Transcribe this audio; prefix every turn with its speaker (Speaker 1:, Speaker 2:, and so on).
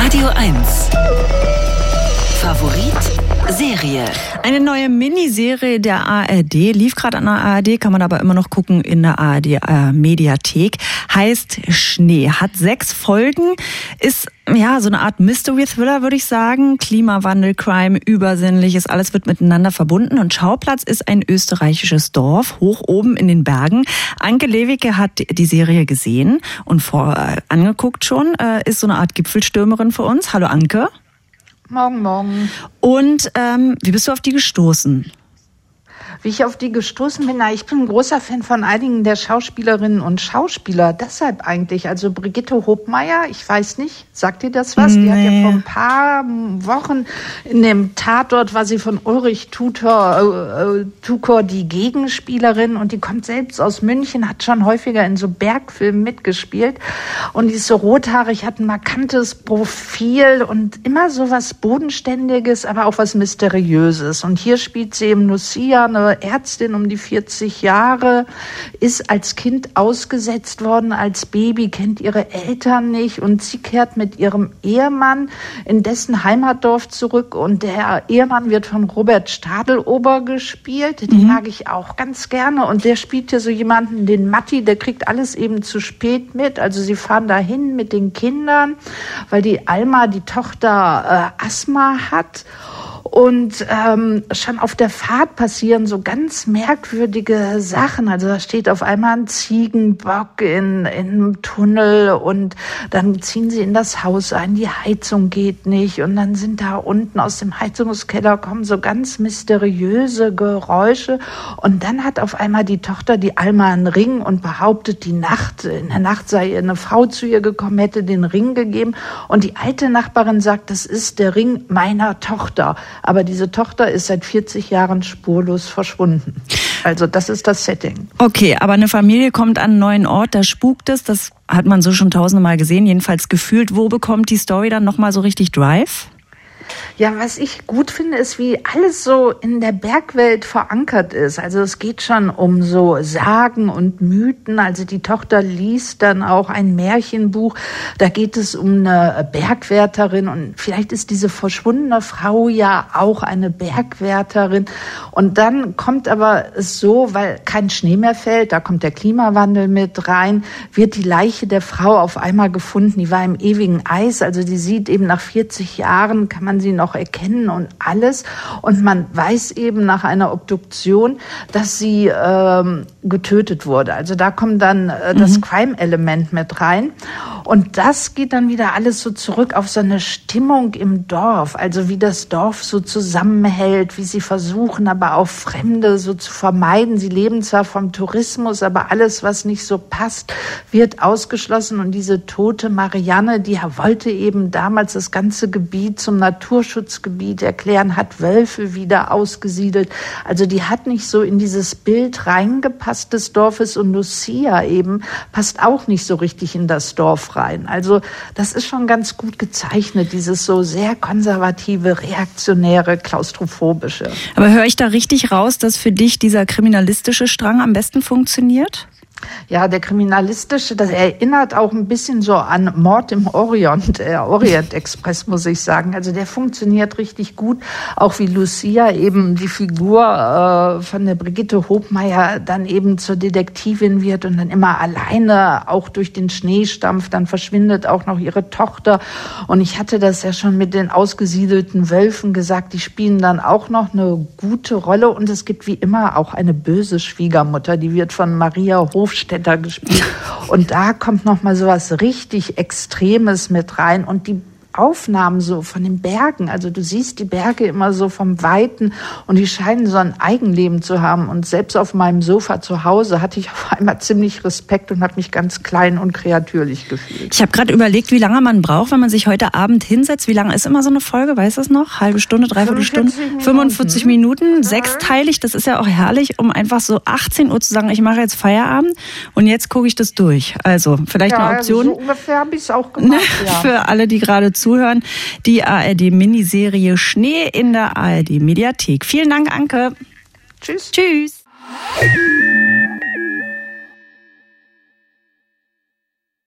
Speaker 1: Radio 1. Favorit Serie.
Speaker 2: Eine neue Miniserie der ARD, lief gerade an der ARD, kann man aber immer noch gucken in der ARD Mediathek, heißt Schnee, hat 6 Folgen, ist ja so eine Art Mystery-Thriller, würde ich sagen. Klimawandel, Crime, Übersinnliches, alles wird miteinander verbunden und Schauplatz ist ein österreichisches Dorf, hoch oben in den Bergen. Anke Lewicke hat die Serie gesehen und angeguckt schon, ist so eine Art Gipfelstürmerin für uns. Hallo Anke.
Speaker 3: Morgen, morgen.
Speaker 2: Und wie bist du auf die gestoßen?
Speaker 3: Wie ich auf die gestoßen bin, ich bin ein großer Fan von einigen der Schauspielerinnen und Schauspieler. Deshalb eigentlich, also Brigitte Hobmeier, ich weiß nicht, sagt dir das was? Die hat ja vor ein paar Wochen in dem Tatort, war sie von Ulrich Tukor die Gegenspielerin und die kommt selbst aus München, hat schon häufiger in so Bergfilmen mitgespielt und die ist so rothaarig, hat ein markantes Profil und immer so was Bodenständiges, aber auch was Mysteriöses. Und hier spielt sie eben Lucia, eine Ärztin um die 40 Jahre, ist als Kind ausgesetzt worden, als Baby, kennt ihre Eltern nicht und sie kehrt mit ihrem Ehemann in dessen Heimatdorf zurück und der Ehemann wird von Robert Stadelober gespielt, den mag ich auch ganz gerne und der spielt hier so jemanden, den Matti, der kriegt alles eben zu spät mit, also sie fahren dahin mit den Kindern, weil die Alma, die Tochter, Asthma hat. Und schon auf der Fahrt passieren so ganz merkwürdige Sachen. Also da steht auf einmal ein Ziegenbock in einem Tunnel und dann ziehen sie in das Haus ein, die Heizung geht nicht und dann sind da unten aus dem Heizungskeller kommen so ganz mysteriöse Geräusche und dann hat auf einmal die Tochter, die Alma, einen Ring und behauptet, in der Nacht sei eine Frau zu ihr gekommen, hätte den Ring gegeben und die alte Nachbarin sagt, das ist der Ring meiner Tochter. Aber diese Tochter ist seit 40 Jahren spurlos verschwunden. Also das ist das Setting.
Speaker 2: Okay, aber eine Familie kommt an einen neuen Ort, da spukt es, das hat man so schon tausende Mal gesehen, jedenfalls gefühlt. Wo bekommt die Story dann nochmal so richtig Drive?
Speaker 3: Ja, was ich gut finde, ist, wie alles so in der Bergwelt verankert ist. Also es geht schon um so Sagen und Mythen. Also die Tochter liest dann auch ein Märchenbuch. Da geht es um eine Bergwärterin und vielleicht ist diese verschwundene Frau ja auch eine Bergwärterin. Und dann kommt aber es so, weil kein Schnee mehr fällt, da kommt der Klimawandel mit rein, wird die Leiche der Frau auf einmal gefunden. Die war im ewigen Eis. Also die sieht eben nach 40 Jahren, kann man sie noch erkennen und alles. Und man weiß eben nach einer Obduktion, dass sie getötet wurde. Also da kommt dann das Crime-Element mit rein. Und das geht dann wieder alles so zurück auf so eine Stimmung im Dorf. Also wie das Dorf so zusammenhält, wie sie versuchen, aber auch Fremde so zu vermeiden. Sie leben zwar vom Tourismus, aber alles, was nicht so passt, wird ausgeschlossen. Und diese tote Marianne, die wollte eben damals das ganze Gebiet zum Naturschutzgebiet erklären, hat Wölfe wieder ausgesiedelt. Also die hat nicht so in dieses Bild reingepasst des Dorfes und Lucia eben passt auch nicht so richtig in das Dorf rein. Also das ist schon ganz gut gezeichnet, dieses so sehr konservative, reaktionäre, klaustrophobische.
Speaker 2: Aber höre ich da richtig raus, dass für dich dieser kriminalistische Strang am besten funktioniert?
Speaker 3: Ja, der kriminalistische, das erinnert auch ein bisschen so an Mord im Orient, Orient Express, muss ich sagen. Also der funktioniert richtig gut, auch wie Lucia eben die Figur von der Brigitte Hobmeier dann eben zur Detektivin wird und dann immer alleine auch durch den Schnee stampft, dann verschwindet auch noch ihre Tochter. Und ich hatte das ja schon mit den ausgesiedelten Wölfen gesagt, die spielen dann auch noch eine gute Rolle und es gibt wie immer auch eine böse Schwiegermutter, die wird von Maria Hofstetter gespielt. Und da kommt noch mal so was richtig Extremes mit rein. Und die Aufnahmen so von den Bergen, also du siehst die Berge immer so vom Weiten und die scheinen so ein Eigenleben zu haben. Und selbst auf meinem Sofa zu Hause hatte ich auf einmal ziemlich Respekt und habe mich ganz klein und kreatürlich gefühlt.
Speaker 2: Ich habe gerade überlegt, wie lange man braucht, wenn man sich heute Abend hinsetzt. Wie lange ist immer so eine Folge? Weißt du das noch? Halbe Stunde, dreiviertel Stunde? 45 Minuten, sechsteilig. Das ist ja auch herrlich, um einfach so 18 Uhr zu sagen, ich mache jetzt Feierabend und jetzt gucke ich das durch. Also vielleicht eine Option.
Speaker 3: So ungefähr habe ich es auch gemacht, ja.
Speaker 2: Für alle, die gerade zuhören. Die ARD-Miniserie Schnee in der ARD-Mediathek. Vielen Dank, Anke.
Speaker 3: Tschüss.
Speaker 2: Tschüss.